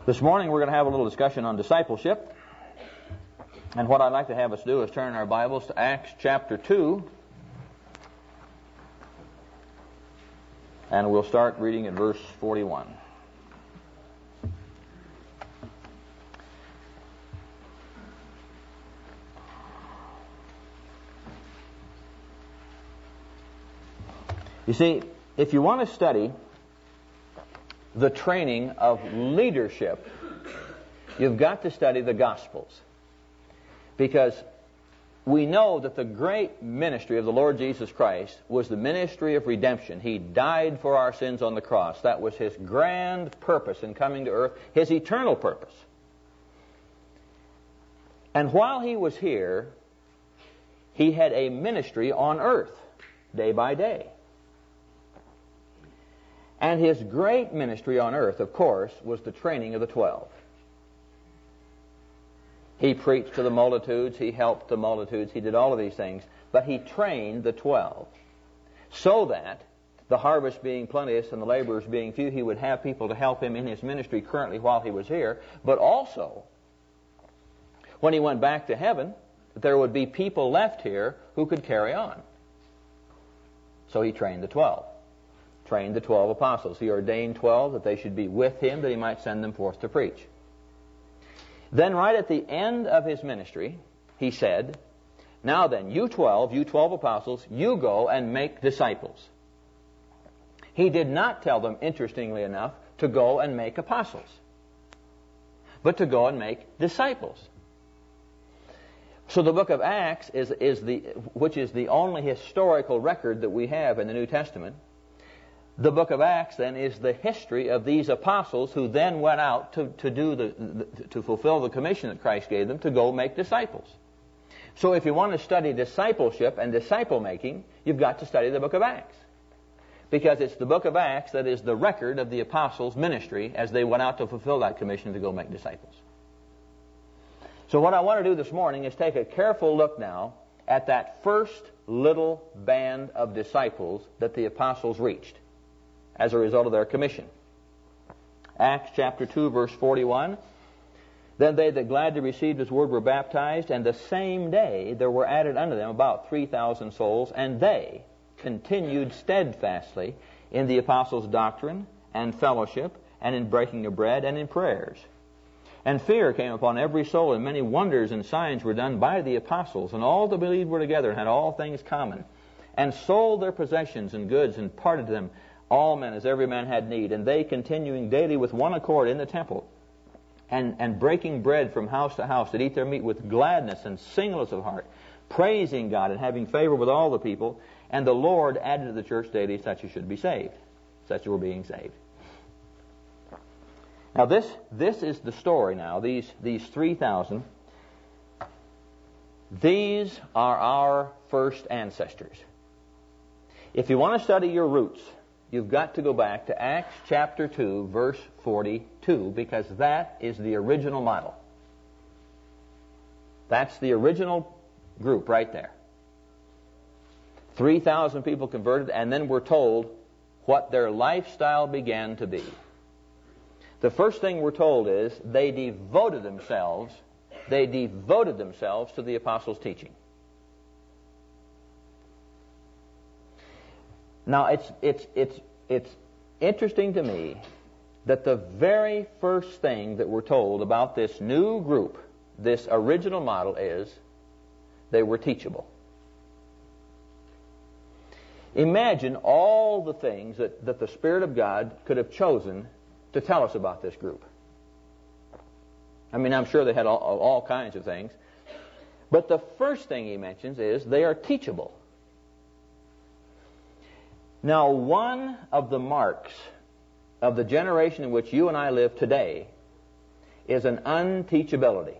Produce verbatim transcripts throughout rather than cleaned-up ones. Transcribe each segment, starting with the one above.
This morning we're going to have a little discussion on discipleship. And what I'd like to have us do is turn our Bibles to Acts chapter two. And we'll start reading at verse forty-one. You see, if you want to study the training of leadership, you've got to study the Gospels. Because we know that the great ministry of the Lord Jesus Christ was the ministry of redemption. He died for our sins on the cross. That was His grand purpose in coming to earth, His eternal purpose. And while He was here, He had a ministry on earth, day by day. And His great ministry on earth, of course, was the training of the twelve. He preached to the multitudes, He helped the multitudes, He did all of these things, but He trained the twelve so that, the harvest being plenteous and the laborers being few, He would have people to help Him in His ministry currently while He was here, but also, when He went back to heaven, that there would be people left here who could carry on. So He trained the twelve. Trained the twelve apostles. He ordained twelve that they should be with Him, that He might send them forth to preach. Then right at the end of His ministry, He said, "Now then, you twelve, you twelve apostles, you go and make disciples." He did not tell them, interestingly enough, to go and make apostles, but to go and make disciples. So the book of Acts, is, is the, which is the only historical record that we have in the New Testament, the book of Acts, then, is the history of these apostles who then went out to, to do the, the to fulfill the commission that Christ gave them to go make disciples. So if you want to study discipleship and disciple making, you've got to study the book of Acts. Because it's the book of Acts that is the record of the apostles' ministry as they went out to fulfill that commission to go make disciples. So what I want to do this morning is take a careful look now at that first little band of disciples that the apostles reached as a result of their commission. Acts chapter two, verse forty-one. Then they that gladly received His word were baptized, and the same day there were added unto them about three thousand souls, and they continued steadfastly in the apostles' doctrine and fellowship, and in breaking of bread, and in prayers. And fear came upon every soul, and many wonders and signs were done by the apostles, and all that believed were together, and had all things common, and sold their possessions and goods, and parted to them all men as every man had need. And they, continuing daily with one accord in the temple, and, and breaking bread from house to house, did eat their meat with gladness and singleness of heart, praising God and having favor with all the people. And the Lord added to the church daily such as should be saved, such as were being saved. Now this this is the story now. These these three thousand. These are our first ancestors. If you want to study your roots, you've got to go back to Acts chapter two, verse forty-two, because that is the original model. That's the original group right there. three thousand people converted, and then we're told what their lifestyle began to be. The first thing we're told is they devoted themselves, they devoted themselves to the apostles' teaching. Now, it's it's it's it's interesting to me that the very first thing that we're told about this new group, this original model, is they were teachable. Imagine all the things that, that the Spirit of God could have chosen to tell us about this group. I mean, I'm sure they had all, all kinds of things. But the first thing he mentions is they are teachable. Now, one of the marks of the generation in which you and I live today is an unteachability.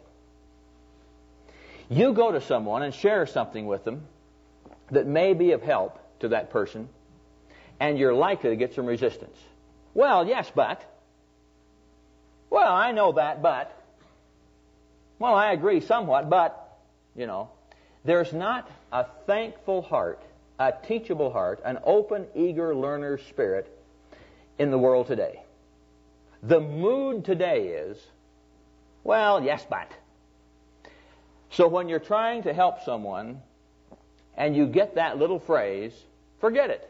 You go to someone and share something with them that may be of help to that person, and you're likely to get some resistance. Well, yes, but. Well, I know that, but. Well, I agree somewhat, but, you know. There's not a thankful heart, a teachable heart, an open, eager learner spirit in the world today. The mood today is, well, yes, but. So when you're trying to help someone and you get that little phrase, forget it.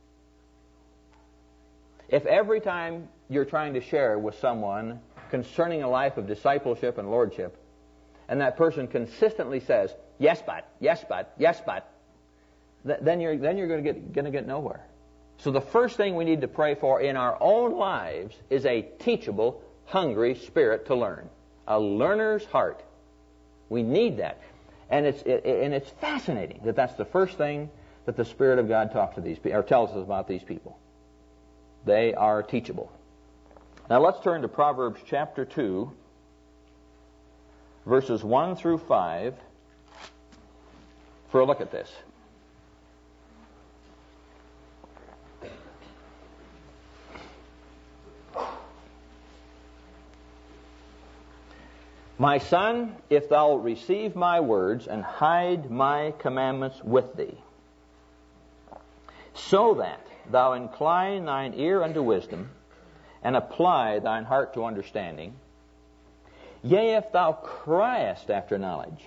If every time you're trying to share with someone concerning a life of discipleship and lordship, and that person consistently says, yes, but, yes, but, yes, but, th- then you're then you're going to get going to get nowhere. So the first thing we need to pray for in our own lives is a teachable, hungry spirit to learn, a learner's heart. We need that, and it's it, and it's fascinating that that's the first thing that the Spirit of God talks to these people or tells us about these people. They are teachable. Now let's turn to Proverbs chapter two, verses one through five, for a look at this. My son, if thou receive my words and hide my commandments with thee, so that thou incline thine ear unto wisdom, and apply thine heart to understanding. Yea, if thou criest after knowledge,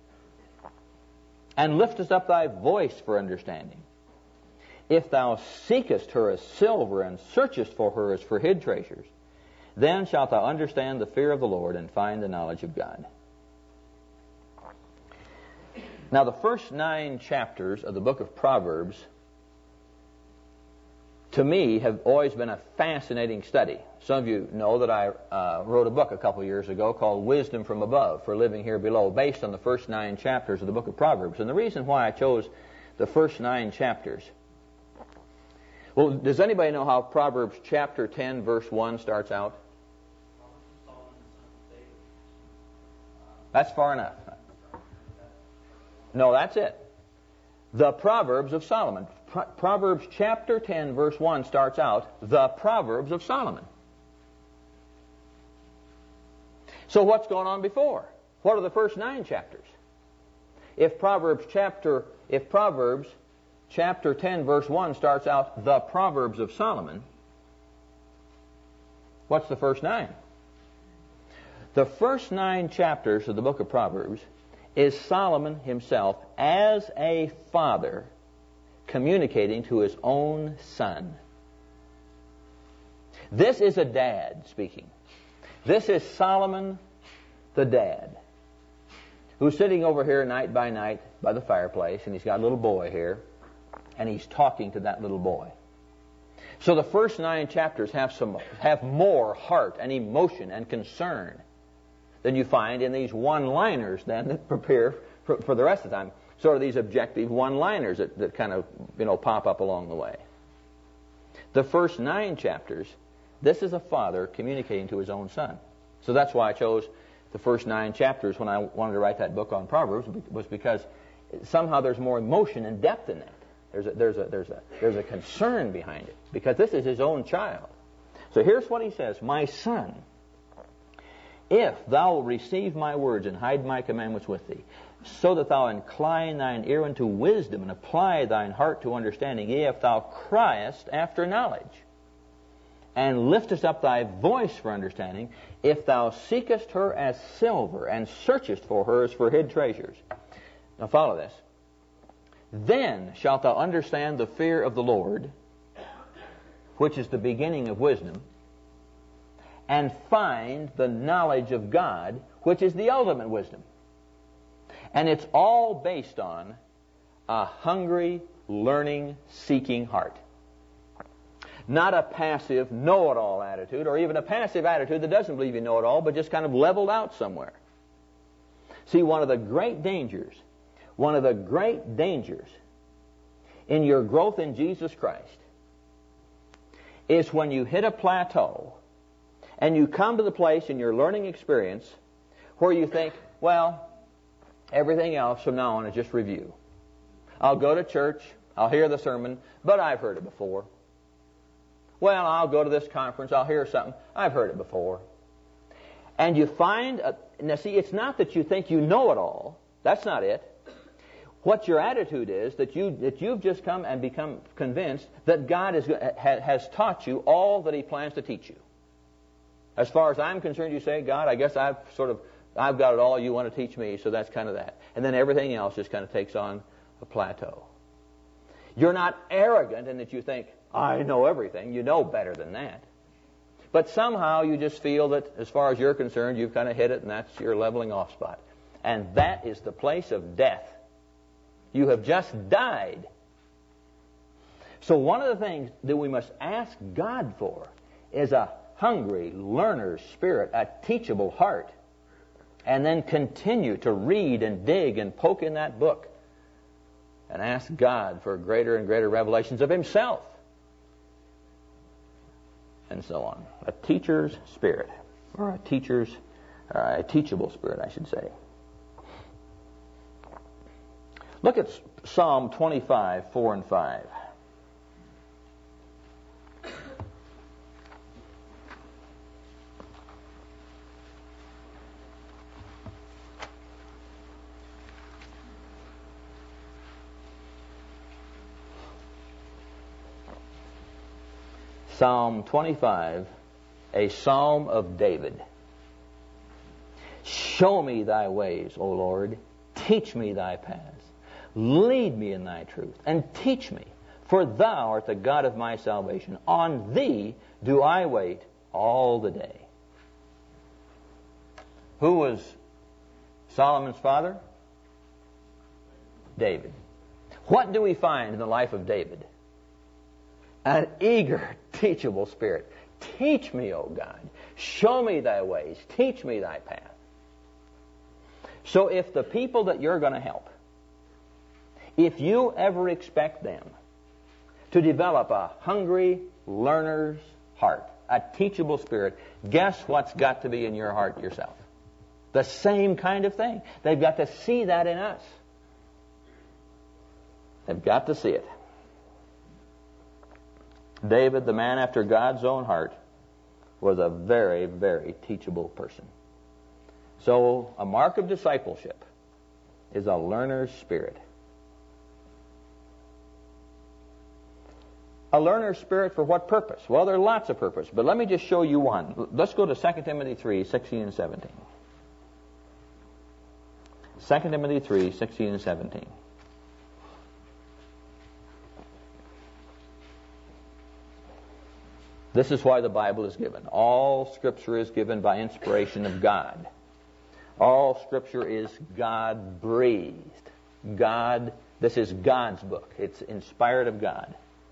and liftest up thy voice for understanding, if thou seekest her as silver, and searchest for her as for hid treasures, then shalt thou understand the fear of the Lord, and find the knowledge of God. Now, the first nine chapters of the book of Proverbs, to me, have always been a fascinating study. Some of you know that I uh, wrote a book a couple years ago called Wisdom from Above for Living Here Below, based on the first nine chapters of the book of Proverbs. And the reason why I chose the first nine chapters, well, does anybody know how Proverbs chapter ten, verse one starts out? That's far enough. No, that's it. The Proverbs of Solomon. Pro- Proverbs chapter ten, verse one starts out, the Proverbs of Solomon. So what's going on before? What are the first nine chapters? If Proverbs chapter, if Proverbs chapter ten, verse one starts out, the Proverbs of Solomon, what's the first nine? The first nine chapters of the book of Proverbs is Solomon himself as a father communicating to his own son. This is a dad speaking. This is Solomon the dad, who's sitting over here night by night by the fireplace, and he's got a little boy here, and he's talking to that little boy. So the first nine chapters have some have more heart and emotion and concern than you find in these one-liners then that prepare for, for the rest of the time. Sort of these objective one-liners that, that kind of, you know, pop up along the way. The first nine chapters, this is a father communicating to his own son. So that's why I chose the first nine chapters when I wanted to write that book on Proverbs, was because somehow there's more emotion and depth in that. There's a, there's a, there's a, there's a concern behind it, because this is his own child. So here's what he says: My son, if thou wilt receive my words and hide my commandments with thee, so that thou incline thine ear unto wisdom and apply thine heart to understanding, yea, if thou criest after knowledge, and liftest up thy voice for understanding, if thou seekest her as silver, and searchest for her as for hid treasures. Now follow this. Then shalt thou understand the fear of the Lord, which is the beginning of wisdom, and find the knowledge of God, which is the ultimate wisdom. And it's all based on a hungry, learning, seeking heart. Not a passive, know-it-all attitude, or even a passive attitude that doesn't believe you know it all, but just kind of leveled out somewhere. See, one of the great dangers, one of the great dangers in your growth in Jesus Christ is when you hit a plateau and you come to the place in your learning experience where you think, well, everything else from now on is just review. I'll go to church, I'll hear the sermon, but I've heard it before. Well, I'll go to this conference, I'll hear something, I've heard it before. And you find, a, now see, it's not that you think you know it all. That's not it. What your attitude is, that, you, that you've just come and become convinced that God is, has taught you all that He plans to teach you. As far as I'm concerned, you say, God, I guess I've sort of, I've got it all. You want to teach me, so that's kind of that. And then everything else just kind of takes on a plateau. You're not arrogant in that you think, I know everything. You know better than that. But somehow you just feel that as far as you're concerned, you've kind of hit it, and that's your leveling off spot. And that is the place of death. You have just died. So one of the things that we must ask God for is a hungry learner's spirit, a teachable heart. And then continue to read and dig and poke in that book and ask God for greater and greater revelations of Himself. And so on. A teacher's spirit, or a teacher's, uh, a teachable spirit, I should say. Look at Psalm twenty-five, four and five. Psalm twenty-five, a psalm of David. Show me thy ways, O Lord. Teach me thy paths. Lead me in thy truth, and teach me, for thou art the God of my salvation. On thee do I wait all the day. Who was Solomon's father? David. What do we find in the life of David? An eager, teachable spirit. Teach me, O God. Show me thy ways. Teach me thy path. So if the people that you're going to help, if you ever expect them to develop a hungry learner's heart, a teachable spirit, guess what's got to be in your heart yourself? The same kind of thing. They've got to see that in us. They've got to see it. David, the man after God's own heart, was a very, very teachable person. So, a mark of discipleship is a learner's spirit. A learner's spirit for what purpose? Well, there are lots of purposes, but let me just show you one. Let's go to Second Timothy three, sixteen and seventeen. Second Timothy three, sixteen and seventeen. This is why the Bible is given. All Scripture is given by inspiration of God. All Scripture is God-breathed. God, this is God's book. It's inspired of God.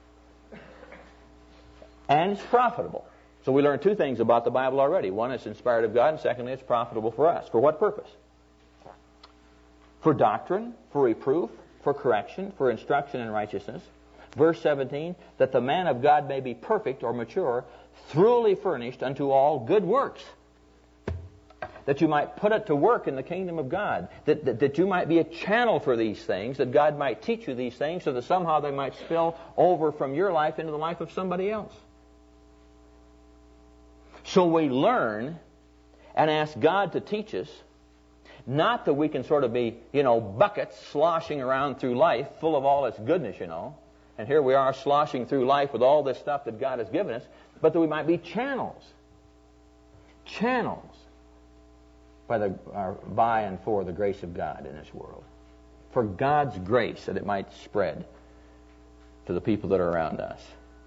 And it's profitable. So we learned two things about the Bible already. One, it's inspired of God, and secondly, it's profitable for us. For what purpose? For doctrine, for reproof, for correction, for instruction in righteousness. Verse seventeen, that the man of God may be perfect or mature, thoroughly furnished unto all good works. That you might put it to work in the kingdom of God. That, that, that you might be a channel for these things, that God might teach you these things so that somehow they might spill over from your life into the life of somebody else. So we learn and ask God to teach us, not that we can sort of be, you know, buckets sloshing around through life full of all its goodness, you know. And here we are sloshing through life with all this stuff that God has given us, but that we might be channels. Channels by, the, uh, by and for the grace of God in this world. For God's grace, that it might spread to the people that are around us.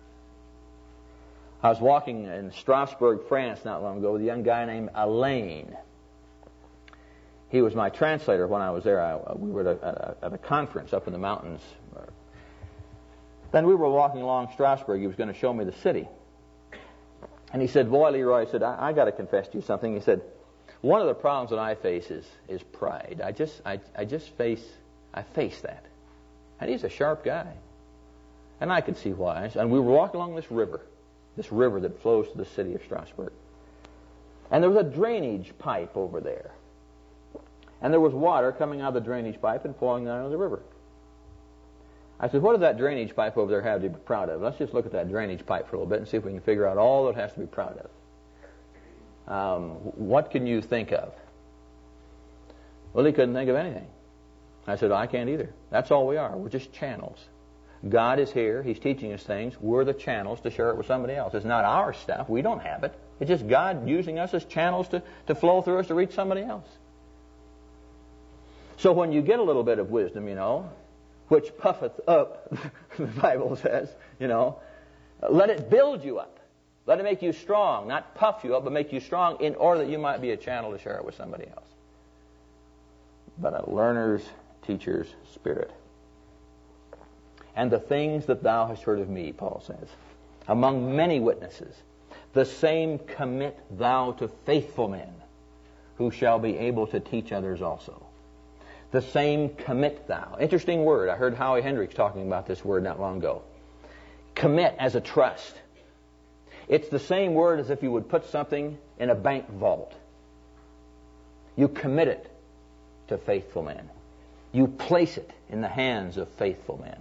I was walking in Strasbourg, France not long ago with a young guy named Alain. He was my translator when I was there. I, we were at a, at a conference up in the mountains. Then we were walking along Strasbourg. He was going to show me the city. And he said, boy, Leroy, I said, I, I got to confess to you something. He said, one of the problems that I face is, is pride. I just, I, I just face, I face that. And he's a sharp guy. And I could see why. And we were walking along this river, this river that flows to the city of Strasbourg. And there was a drainage pipe over there. And there was water coming out of the drainage pipe and flowing down into the river. I said, what does that drainage pipe over there have to be proud of? Let's just look at that drainage pipe for a little bit and see if we can figure out all that it has to be proud of. Um, what can you think of? Well, he couldn't think of anything. I said, I can't either. That's all we are. We're just channels. God is here. He's teaching us things. We're the channels to share it with somebody else. It's not our stuff. We don't have it. It's just God using us as channels to, to flow through us to reach somebody else. So when you get a little bit of wisdom, you know, which puffeth up, the Bible says, you know, let it build you up. Let it make you strong, not puff you up, but make you strong in order that you might be a channel to share it with somebody else. But a learner's, teacher's spirit. And the things that thou hast heard of me, Paul says, among many witnesses, the same commit thou to faithful men, who shall be able to teach others also. The same commit thou. Interesting word. I heard Howie Hendricks talking about this word not long ago. Commit as a trust. It's the same word as if you would put something in a bank vault. You commit it to faithful men. You place it in the hands of faithful men.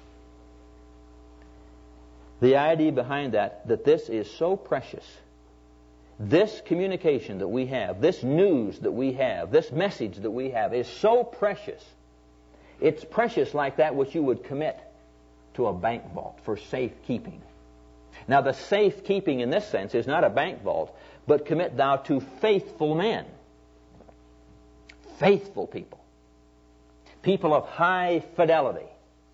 The idea behind that, that this is so precious. This communication that we have, this news that we have, this message that we have is so precious. It's precious like that which you would commit to a bank vault for safekeeping. Now the safekeeping in this sense is not a bank vault, but commit thou to faithful men. Faithful people. People of high fidelity.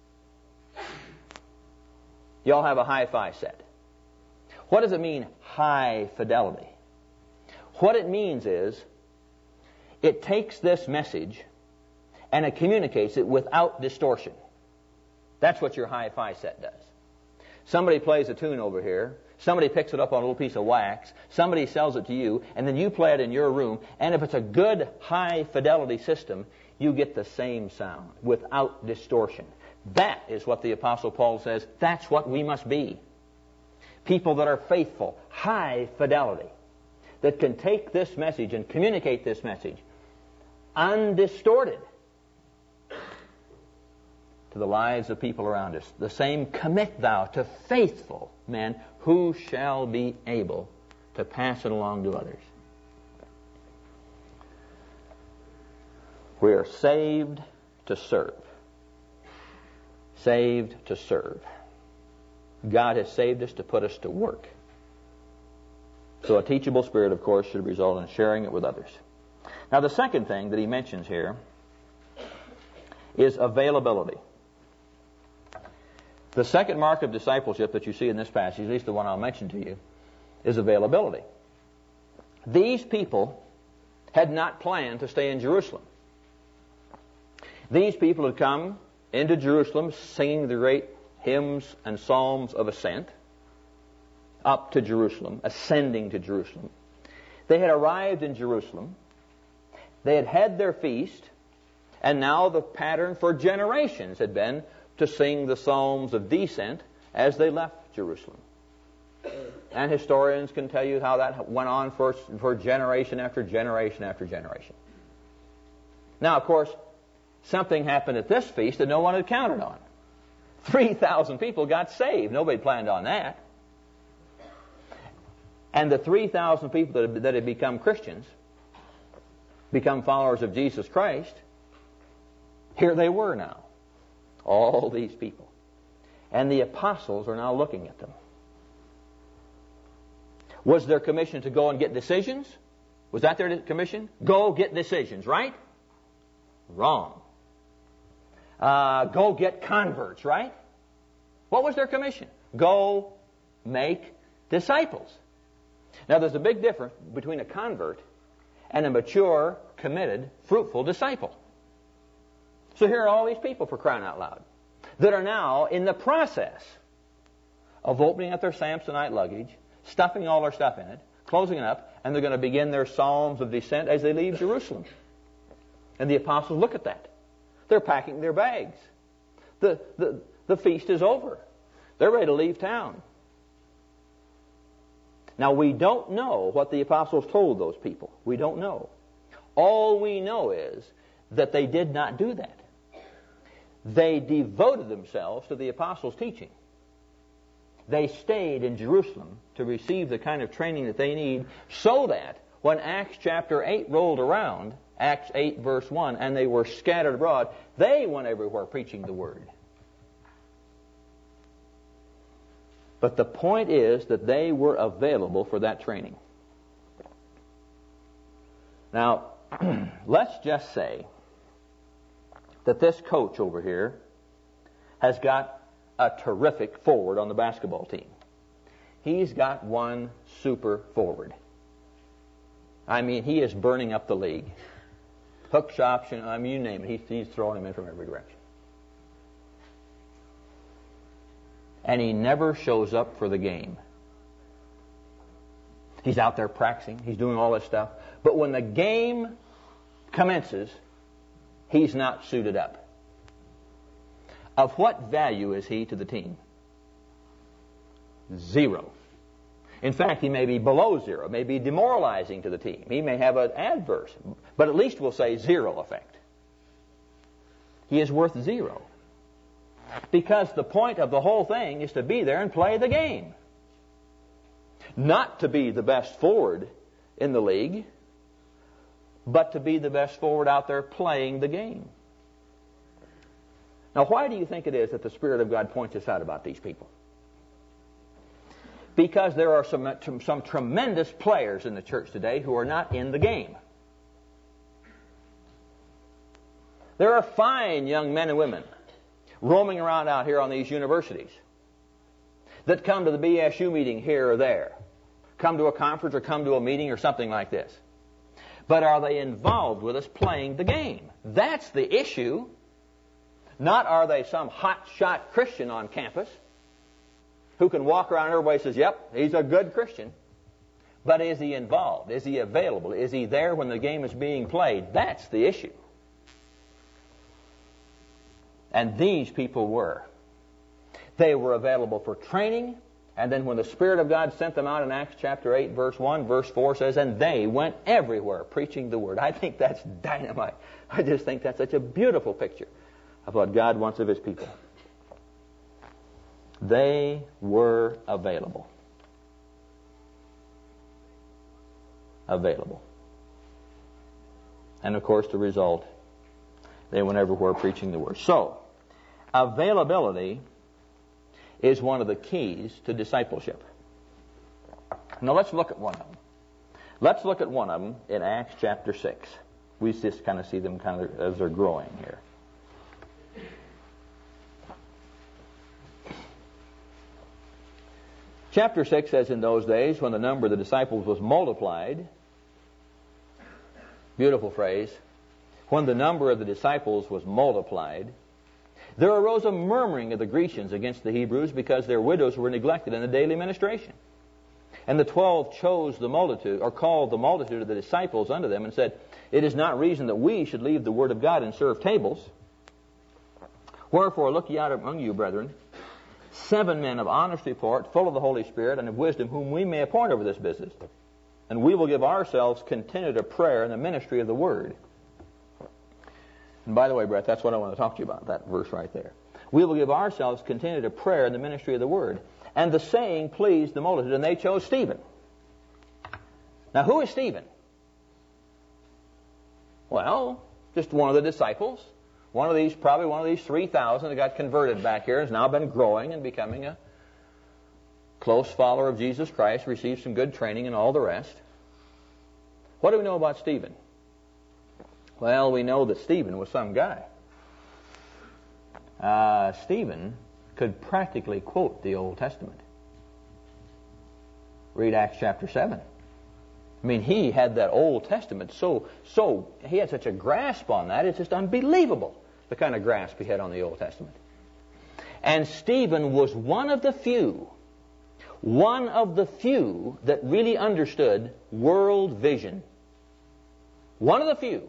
You all have a hi-fi set. What does it mean, high fidelity? What it means is, it takes this message and it communicates it without distortion. That's what your hi-fi set does. Somebody plays a tune over here, somebody picks it up on a little piece of wax, somebody sells it to you, and then you play it in your room, and if it's a good high fidelity system, you get the same sound without distortion. That is what the Apostle Paul says, that's what we must be. People that are faithful, high fidelity, that can take this message and communicate this message undistorted to the lives of people around us. The same commit thou to faithful men who shall be able to pass it along to others. We are saved to serve. Saved to serve. God has saved us to put us to work. So a teachable spirit, of course, should result in sharing it with others. Now the second thing that he mentions here is availability. The second mark of discipleship that you see in this passage, at least the one I'll mention to you, is availability. These people had not planned to stay in Jerusalem. These people had come into Jerusalem singing the great hymns and psalms of ascent up to Jerusalem, ascending to Jerusalem. They had arrived in Jerusalem. They had had their feast, and now the pattern for generations had been to sing the psalms of descent as they left Jerusalem. And historians can tell you how that went on for, for generation after generation after generation. Now, of course, something happened at this feast that no one had counted on. three thousand people got saved. Nobody planned on that. And the three thousand people that had, that had become Christians, become followers of Jesus Christ, here they were now. All these people. And the apostles are now looking at them. Was their commission to go and get decisions? Was that their commission? Go get decisions, right? Wrong. Uh, go get converts, right? What was their commission? Go make disciples. Now there's a big difference between a convert and a mature, committed, fruitful disciple. So here are all these people, for crying out loud, that are now in the process of opening up their Samsonite luggage, stuffing all their stuff in it, closing it up, and they're going to begin their psalms of descent as they leave Jerusalem. And the apostles look at that. They're packing their bags. The, the, the feast is over. They're ready to leave town. Now, we don't know what the apostles told those people. We don't know. All we know is that they did not do that. They devoted themselves to the apostles' teaching. They stayed in Jerusalem to receive the kind of training that they need so that when Acts chapter eight rolled around, Acts eight verse one, and they were scattered abroad, they went everywhere preaching the word. But the point is that they were available for that training. Now, let's just say that this coach over here has got a terrific forward on the basketball team. He's got one super forward. I mean, he is burning up the league. Hook shots, I mean, you name it. He's, he's throwing him in from every direction. And he never shows up for the game. He's out there practicing. He's doing all this stuff. But when the game commences, he's not suited up. Of what value is he to the team? Zero. In fact, he may be below zero, may be demoralizing to the team. He may have an adverse, but at least we'll say zero effect. He is worth zero. Because the point of the whole thing is to be there and play the game. Not to be the best forward in the league, but to be the best forward out there playing the game. Now, why do you think it is that the Spirit of God points us out about these people? Because there are some, some tremendous players in the church today who are not in the game. There are fine young men and women roaming around out here on these universities that come to the B S U meeting here or there, come to a conference or come to a meeting or something like this. But are they involved with us playing the game? That's the issue. Not are they some hot-shot Christian on campus who can walk around and everybody says, yep, he's a good Christian. But is he involved? Is he available? Is he there when the game is being played? That's the issue. And these people were. They were available for training, and then when the Spirit of God sent them out in Acts chapter eight, verse one, verse four says, and they went everywhere preaching the Word. I think that's dynamite. I just think that's such a beautiful picture of what God wants of His people. They were available. Available. And of course the result, they went everywhere preaching the Word. So, availability is one of the keys to discipleship. Now let's look at one of them. Let's look at one of them in Acts chapter six. We just kind of see them kind of as they're growing here. Chapter six says, in those days, when the number of the disciples was multiplied, beautiful phrase, when the number of the disciples was multiplied, there arose a murmuring of the Grecians against the Hebrews because their widows were neglected in the daily ministration. And the twelve chose the multitude, or called the multitude of the disciples unto them, and said, it is not reason that we should leave the word of God and serve tables. Wherefore look ye out among you, brethren, seven men of honest report, full of the Holy Spirit and of wisdom, whom we may appoint over this business. And we will give ourselves continued to prayer in the ministry of the word. And by the way, Brett, that's what I want to talk to you about, that verse right there. We will give ourselves continued to prayer in the ministry of the word. And the saying pleased the multitude, and they chose Stephen. Now, who is Stephen? Well, just one of the disciples. One of these, probably one of these three thousand that got converted back here, has now been growing and becoming a close follower of Jesus Christ, received some good training and all the rest. What do we know about Stephen? Well, we know that Stephen was some guy. Uh, Stephen could practically quote the Old Testament. Read Acts chapter seven. I mean, he had that Old Testament so, so, he had such a grasp on that, it's just unbelievable, the kind of grasp he had on the Old Testament. And Stephen was one of the few, one of the few that really understood world vision. One of the few.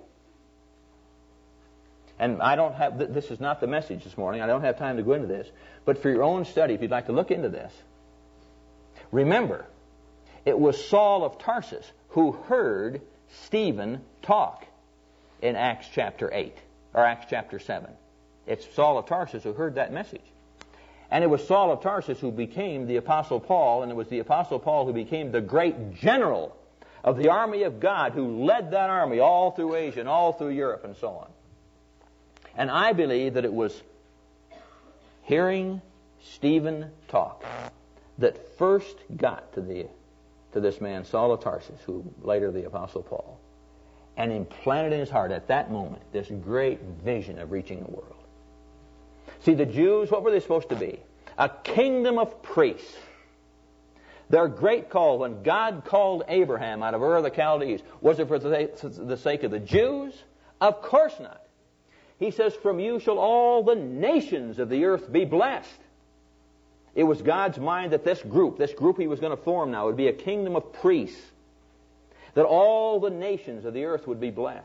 And I don't have, this is not the message this morning, I don't have time to go into this, but for your own study, if you'd like to look into this, remember, it was Saul of Tarsus who heard Stephen talk in Acts chapter eight, or Acts chapter seven. It's Saul of Tarsus who heard that message. And it was Saul of Tarsus who became the Apostle Paul, and it was the Apostle Paul who became the great general of the army of God who led that army all through Asia and all through Europe and so on. And I believe that it was hearing Stephen talk that first got to the to this man, Saul of Tarsus, who later the Apostle Paul. and implanted in his heart at that moment this great vision of reaching the world. See, the Jews, what were they supposed to be? A kingdom of priests. Their great call, when God called Abraham out of Ur of the Chaldees, was it for the sake of the Jews? Of course not. He says, from you shall all the nations of the earth be blessed. It was God's mind that this group, this group he was going to form now, would be a kingdom of priests. That all the nations of the earth would be blessed.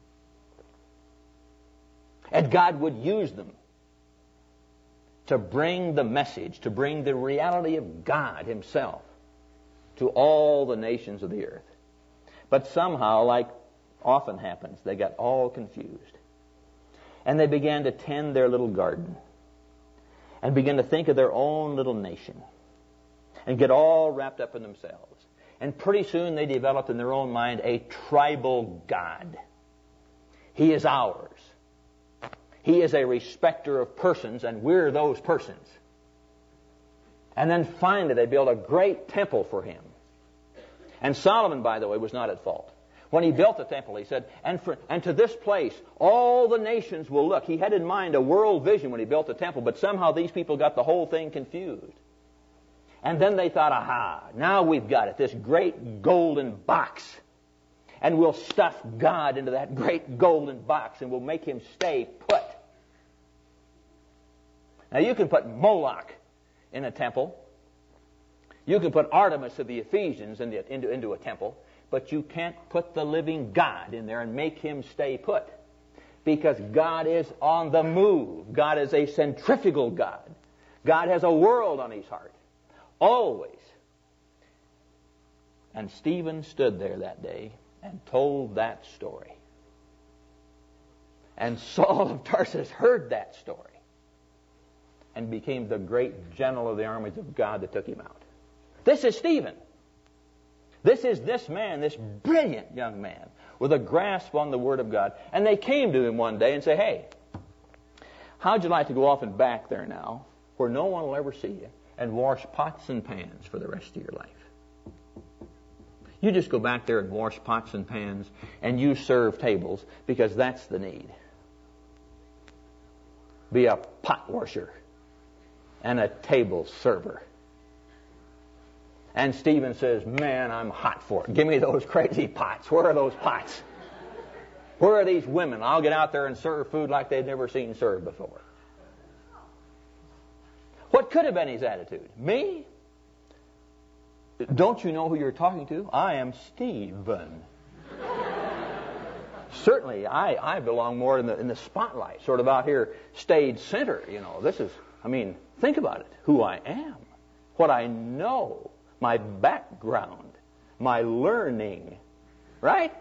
And God would use them to bring the message, to bring the reality of God himself to all the nations of the earth. But somehow, like often happens, they got all confused. And they began to tend their little garden and began to think of their own little nation and get all wrapped up in themselves. And pretty soon they developed in their own mind a tribal God. He is ours. He is a respecter of persons, and we're those persons. And then finally they built a great temple for him. And Solomon, by the way, was not at fault. When he built the temple, he said, and, for, and to this place all the nations will look. He had in mind a world vision when he built the temple, but somehow these people got the whole thing confused. And then they thought, aha, now we've got it, this great golden box. And we'll stuff God into that great golden box and we'll make him stay put. Now you can put Moloch in a temple. You can put Artemis of the Ephesians in the, into, into a temple. But you can't put the living God in there and make him stay put. Because God is on the move. God is a centrifugal God. God has a world on his heart. Always. And Stephen stood there that day and told that story. And Saul of Tarsus heard that story and became the great general of the armies of God that took him out. This is Stephen. This is this man, this brilliant young man with a grasp on the Word of God. And they came to him one day and said, hey, how'd you like to go off and back there now where no one will ever see you and wash pots and pans for the rest of your life? You just go back there and wash pots and pans and you serve tables because that's the need. Be a pot washer and a table server. And Stephen says, man, I'm hot for it. Give me those crazy pots. Where are those pots? Where are these women? I'll get out there and serve food like they'd never seen served before. What could have been his attitude? Me? Don't you know who you're talking to? I am Stephen. Certainly, I, I belong more in the, in the spotlight, sort of out here, stage center. You know, this is, I mean, think about it. Who I am, what I know, my background, my learning, right?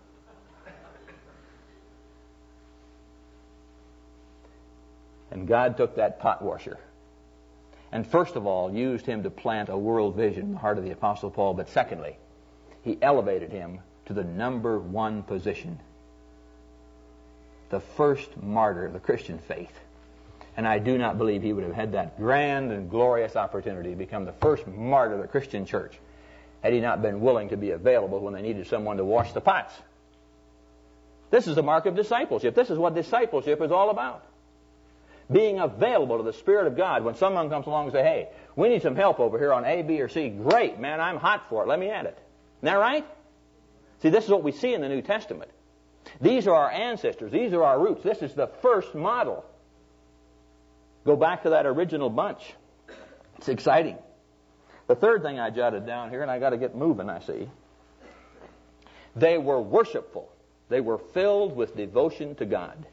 And God took that pot washer and first of all used him to plant a world vision in the heart of the Apostle Paul, but secondly, he elevated him to the number one position, the first martyr of the Christian faith. And I do not believe he would have had that grand and glorious opportunity to become the first martyr of the Christian church had he not been willing to be available when they needed someone to wash the pots. This is the mark of discipleship. This is what discipleship is all about. Being available to the Spirit of God when someone comes along and says, hey, we need some help over here on A, B, or C. Great, man, I'm hot for it. Let me at it. Isn't that right? See, this is what we see in the New Testament. These are our ancestors. These are our roots. This is the first model. Go back to that original bunch. It's exciting. The third thing I jotted down here, and I got to get moving, I see. They were worshipful. They were filled with devotion to God.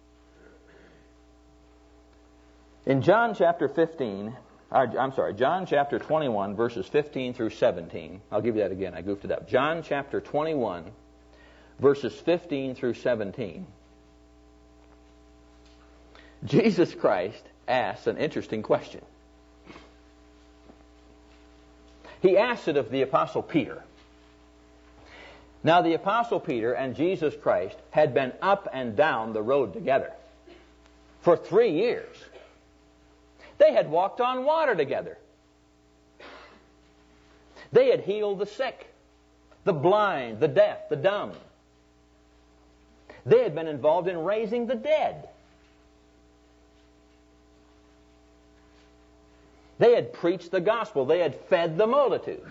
In John chapter fifteen, I'm sorry, John chapter twenty-one, verses fifteen through seventeen. I'll give you that again. I goofed it up. John chapter twenty-one, verses fifteen through seventeen. Jesus Christ asks an interesting question. He asks it of the Apostle Peter. Now, the Apostle Peter and Jesus Christ had been up and down the road together for three years. They had walked on water together. They had healed the sick, the blind, the deaf, the dumb. They had been involved in raising the dead. They had preached the gospel. They had fed the multitudes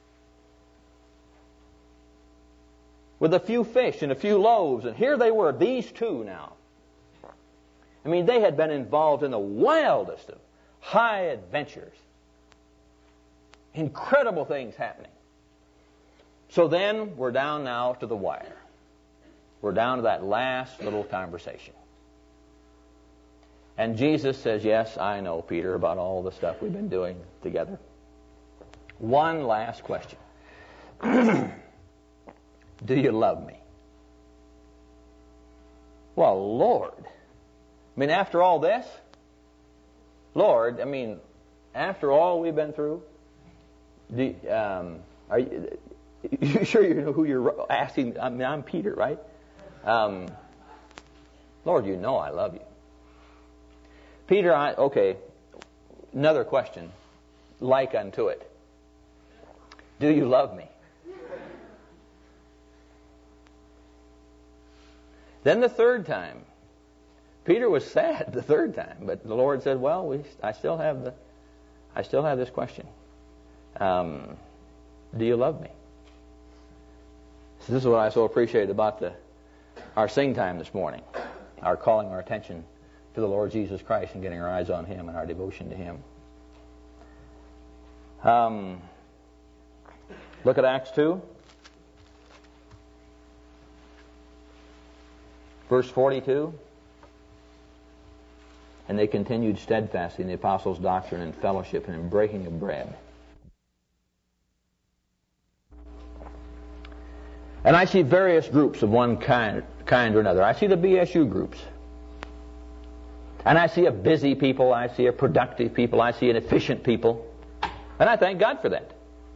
with a few fish and a few loaves. And here they were, these two now. I mean, they had been involved in the wildest of high adventures. Incredible things happening. So then we're down now to the wire. We're down to that last little conversation. And Jesus says, yes, I know, Peter, about all the stuff we've been doing together. One last question. Do you love me? Well, Lord. I mean, after all this, Lord, I mean, after all we've been through, do, um, are you, you sure you know who you're asking? I mean, I'm Peter, right? Um, Lord, you know I love you. Peter, I, okay, another question, like unto it. Do you love me? Then the third time, Peter was sad the third time, but the Lord said, well, we, I still have the, I still have this question. Um, do you love me? So this is what I so appreciated about the, our sing time this morning, our calling our attention to the Lord Jesus Christ and getting our eyes on Him and our devotion to Him. Um, look at Acts two. Verse forty-two. And they continued steadfastly in the apostles' doctrine and fellowship and in breaking of bread. And I see various groups of one kind, kind or another. I see the B S U groups. And I see a busy people, I see a productive people, I see an efficient people. And I thank God for that.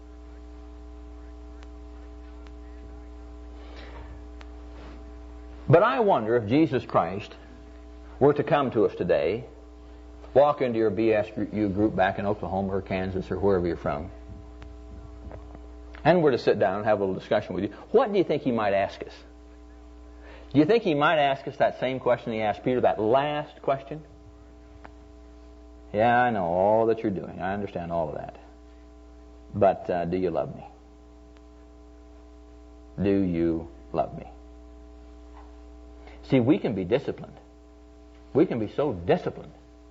But I wonder if Jesus Christ were to come to us today, walk into your B S U group back in Oklahoma or Kansas or wherever you're from, and were to sit down and have a little discussion with you, what do you think He might ask us? Do you think He might ask us that same question He asked Peter, that last question? Yeah, I know all that you're doing. I understand all of that. But uh, do you love me? Do you love me? See, we can be disciplined. We can be so disciplined.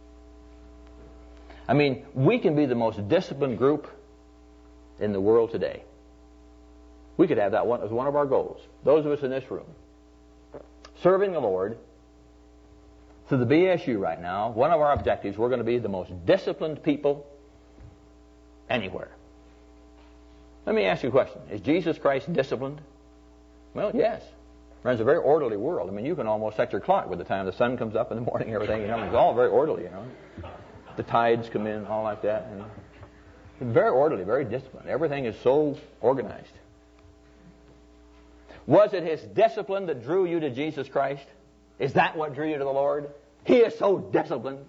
I mean, we can be the most disciplined group in the world today. We could have that one as one of our goals. Those of us in this room, serving the Lord through the B S U right now, one of our objectives, we're going to be the most disciplined people anywhere. Let me ask you a question. Is Jesus Christ disciplined? Well, yes. Runs a very orderly world. I mean, you can almost set your clock with the time the sun comes up in the morning and everything. You know, it's all very orderly, you know. The tides come in, all like that. You know. It's very orderly, very disciplined. Everything is so organized. Was it His discipline that drew you to Jesus Christ? Is that what drew you to the Lord? He is so disciplined.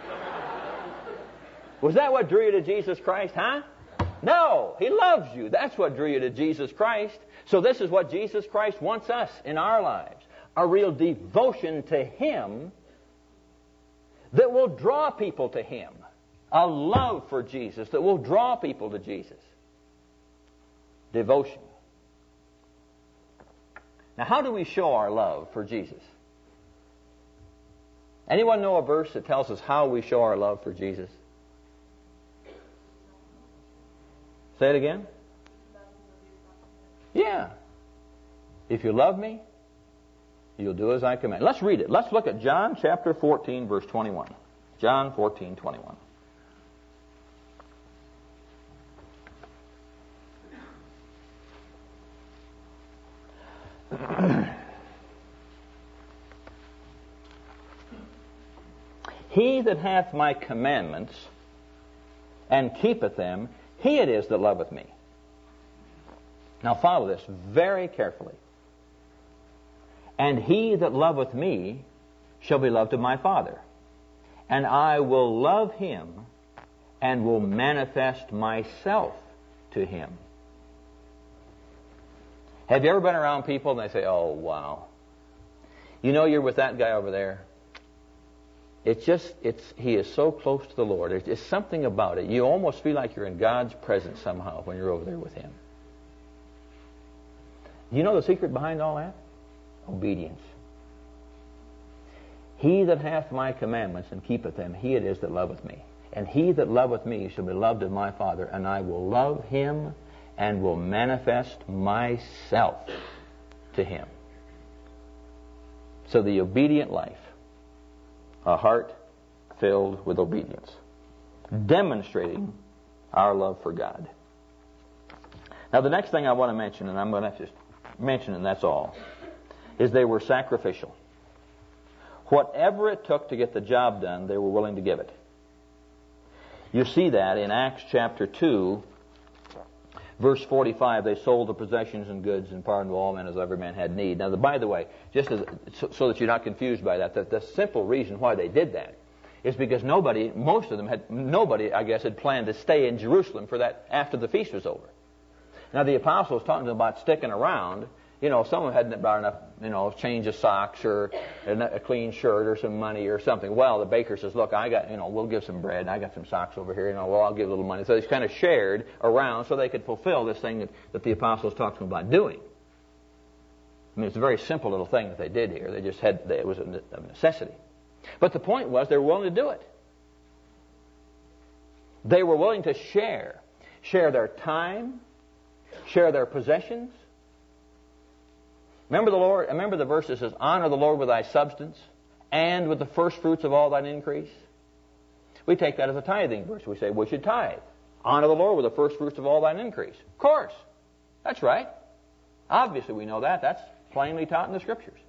Was that what drew you to Jesus Christ, huh? No, He loves you. That's what drew you to Jesus Christ. So this is what Jesus Christ wants us in our lives. A real devotion to Him that will draw people to Him. A love for Jesus that will draw people to Jesus. Devotion. Now, how do we show our love for Jesus? Anyone know a verse that tells us how we show our love for Jesus? Say it again. Yeah. If you love me, you'll do as I command. Let's read it. Let's look at John chapter fourteen, verse twenty-one. John fourteen, twenty-one. He that hath my commandments and keepeth them, he it is that loveth me. Now follow this very carefully. And he that loveth me shall be loved of my Father. And I will love him and will manifest myself to him. Have you ever been around people and they say, oh, wow. You know you're with that guy over there. It's just, it's he is so close to the Lord. There's just something about it. You almost feel like you're in God's presence somehow when you're over there with Him. You know the secret behind all that? Obedience. He that hath my commandments and keepeth them, he it is that loveth me. And he that loveth me shall be loved of my Father, and I will love him and will manifest myself to him. So the obedient life, a heart filled with obedience, demonstrating our love for God. Now the next thing I want to mention, and I'm going to just mention and that's all, is they were sacrificial. Whatever it took to get the job done, they were willing to give it. You see that in Acts chapter two, verse forty-five, they sold the possessions and goods and pardoned all men as every man had need. Now, the, by the way, just as, so, so that you're not confused by that, the, the simple reason why they did that is because nobody, most of them had, nobody, I guess, had planned to stay in Jerusalem for that after the feast was over. Now, the apostles talking to them about sticking around. You know, someone hadn't brought enough, you know, change of socks or a clean shirt or some money or something. Well, the baker says, look, I got, you know, we'll give some bread. And I got some socks over here. You know, well, I'll give a little money. So it's kind of shared around so they could fulfill this thing that, that the apostles talked to them about doing. I mean, it's a very simple little thing that they did here. They just had, it was a necessity. But the point was they were willing to do it. They were willing to share. Share their time. Share their possessions. Remember the Lord. Remember the verse that says, honor the Lord with thy substance and with the first fruits of all thine increase. We take that as a tithing verse. We say we should tithe. Honor the Lord with the first fruits of all thine increase. Of course. That's right. Obviously we know that. That's plainly taught in the Scriptures.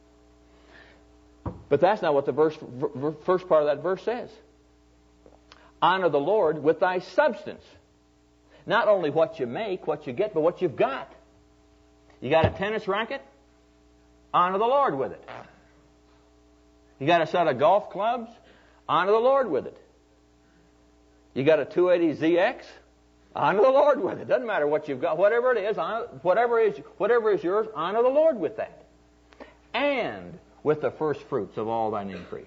But that's not what the verse, first part of that verse says. Honor the Lord with thy substance. Not only what you make, what you get, but what you've got. You got a tennis racket? Honor the Lord with it. You got a set of golf clubs? Honor the Lord with it. You got a two eighty Z X? Honor the Lord with it. Doesn't matter what you've got. Whatever it is, honor, whatever is, whatever is yours, honor the Lord with that. And with the first fruits of all thine increase.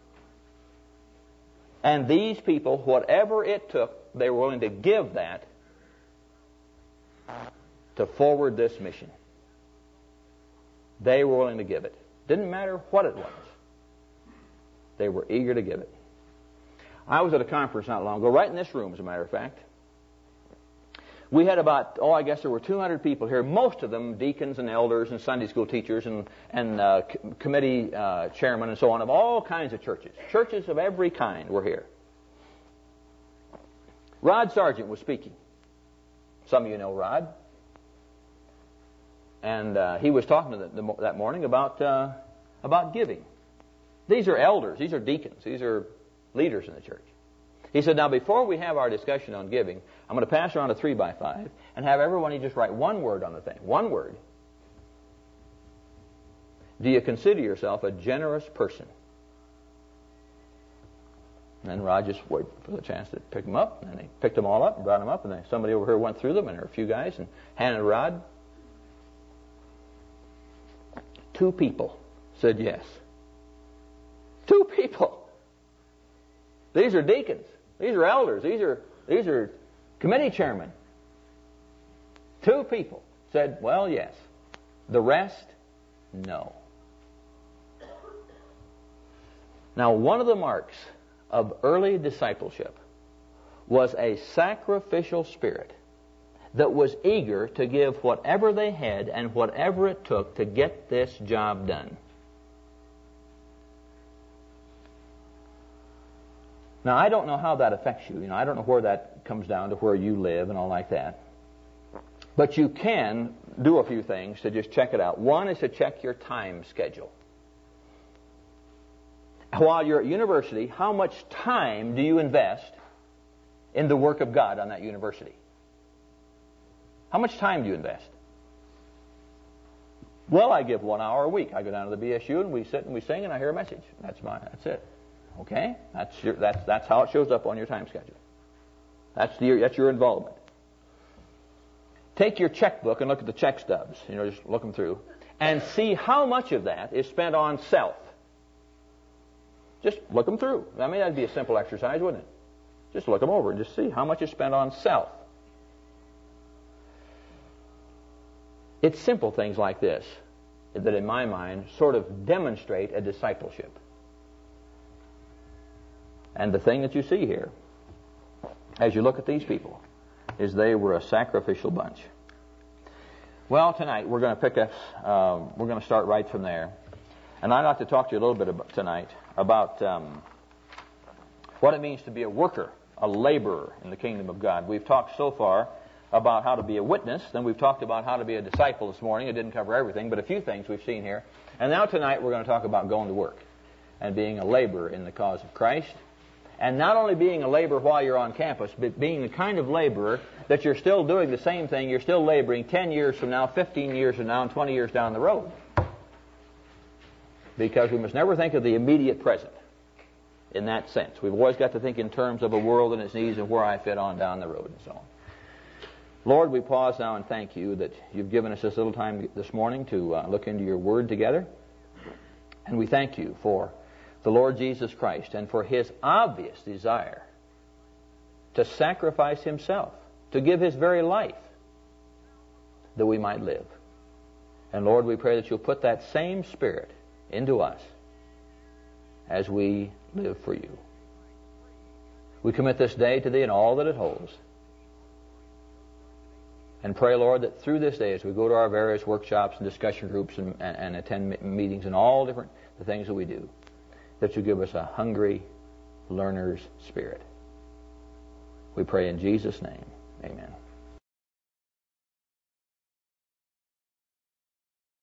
And these people, whatever it took, they were willing to give that to forward this mission. They were willing to give it. Didn't matter what it was. They were eager to give it. I was at a conference not long ago, right in this room, as a matter of fact. We had about, oh, I guess there were two hundred people here, most of them deacons and elders and Sunday school teachers and, and uh, committee uh, chairmen and so on of all kinds of churches. Churches of every kind were here. Rod Sargent was speaking. Some of you know Rod. And uh, he was talking to the, the, that morning about uh, about giving. These are elders. These are deacons. These are leaders in the church. He said, now before we have our discussion on giving, I'm going to pass around a three by five and have everyone just write one word on the thing. One word. Do you consider yourself a generous person? And then Rod just waited for the chance to pick them up. And they picked them all up and brought them up. And then somebody over here went through them, and there were a few guys, and handed Rod. Two people said yes. Two people. These are deacons. These are elders. These are these are committee chairmen. Two people said, well, yes. The rest, no. Now, one of the marks of early discipleship was a sacrificial spirit that was eager to give whatever they had and whatever it took to get this job done. Now, I don't know how that affects you. You know, I don't know where that comes down to where you live and all like that. But you can do a few things to just check it out. One is to check your time schedule. While you're at university, how much time do you invest in the work of God on that university? How much time do you invest? Well, I give one hour a week. I go down to the B S U and we sit and we sing and I hear a message. That's my. That's it. Okay, that's your. That's that's how it shows up on your time schedule. That's the. That's your involvement. Take your checkbook and look at the check stubs. You know, just look them through, and see how much of that is spent on self. Just look them through. I mean, that'd be a simple exercise, wouldn't it? Just look them over and just see how much is spent on self. It's simple things like this that, in my mind, sort of demonstrate a discipleship. And the thing that you see here, as you look at these people, is they were a sacrificial bunch. Well, tonight we're going to pick up, um, we're going to start right from there. And I'd like to talk to you a little bit about, tonight about um, what it means to be a worker, a laborer in the kingdom of God. We've talked so far about how to be a witness. Then we've talked about how to be a disciple this morning. It didn't cover everything, but a few things we've seen here. And now tonight we're going to talk about going to work and being a laborer in the cause of Christ. And not only being a laborer while you're on campus, but being the kind of laborer that you're still doing the same thing, you're still laboring ten years from now, fifteen years from now, and twenty years down the road. Because we must never think of the immediate present in that sense. We've always got to think in terms of a world and its needs and where I fit on down the road and so on. Lord, we pause now and thank you that you've given us this little time this morning to uh, look into your word together. And we thank you for the Lord Jesus Christ and for his obvious desire to sacrifice himself, to give his very life that we might live. And Lord, we pray that you'll put that same spirit into us as we live for you. We commit this day to thee and all that it holds. And pray, Lord, that through this day, as we go to our various workshops and discussion groups and, and, and attend meetings and all different the things that we do, that you give us a hungry learner's spirit. We pray in Jesus' name. Amen.